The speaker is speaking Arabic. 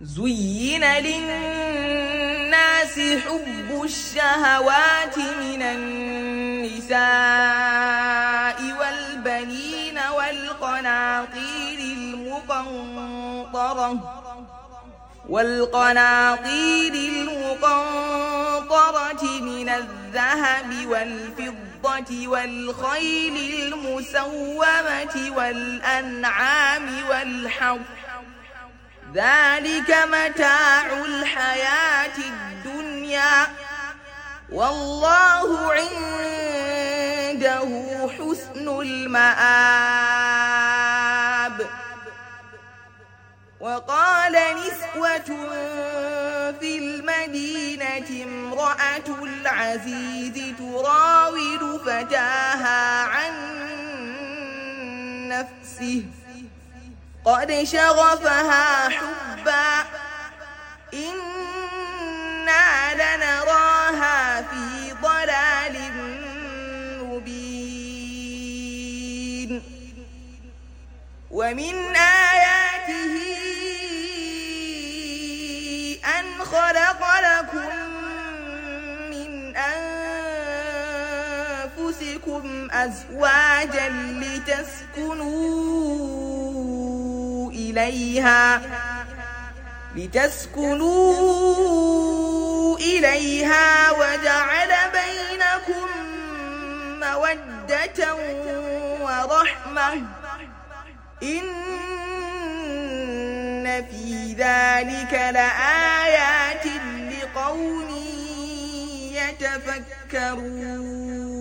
زين للناس حب الشهوات من النساء والبنين والقناطير المقنطرة من الذهب والفضة والخيل المسومة والأنعام والحرث ذلك متاع الحياة الدنيا والله عنده حسن المآب. وقال نسوة في المدينة امرأة العزيز تراود فتاها عن نفسه قد شغفها حبا إنا لنراها في ضلال مبين. ومن آياته أن خلق لكم من أنفسكم أزواجا لتسكنوا إليها وجعل بينكم مودة ورحمة إن في ذلك لآيات لقوم يتفكرون.